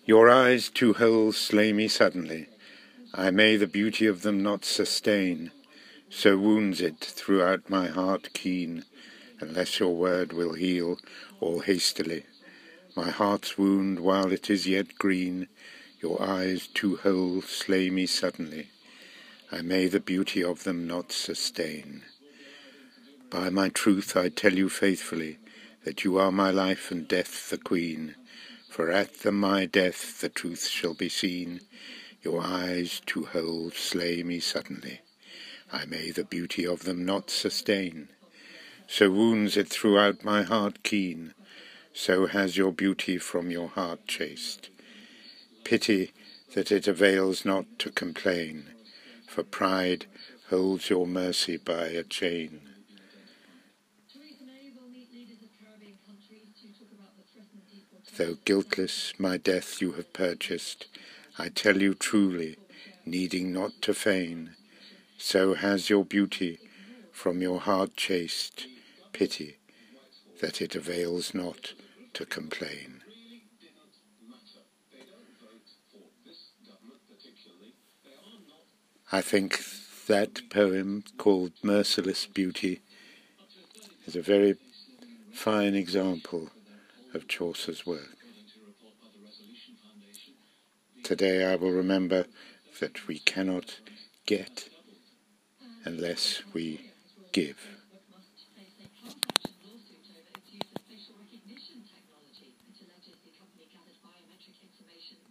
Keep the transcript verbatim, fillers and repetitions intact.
Your eyes two holes slay me suddenly. I may the beauty of them not sustain, so wounds it throughout my heart keen, unless your word will heal all hastily. My heart's wound while it is yet green, your eyes two holes slay me suddenly. I may the beauty of them not sustain. By my truth I tell you faithfully, that you are my life and death the queen, for at the my death the truth shall be seen. Your eyes two holes slay me suddenly. I may the beauty of them not sustain. So wounds it throughout my heart keen, so has your beauty from your heart chased. Pity that it avails not to complain, for pride holds your mercy by a chain. Though guiltless my death you have purchased, I tell you truly, needing not to feign, so has your beauty from your heart chased. Pity that it avails not to complain. I think that poem, called Merciless Beauty, is a very fine example of Chaucer's work. Today I will remember that we cannot get unless we give.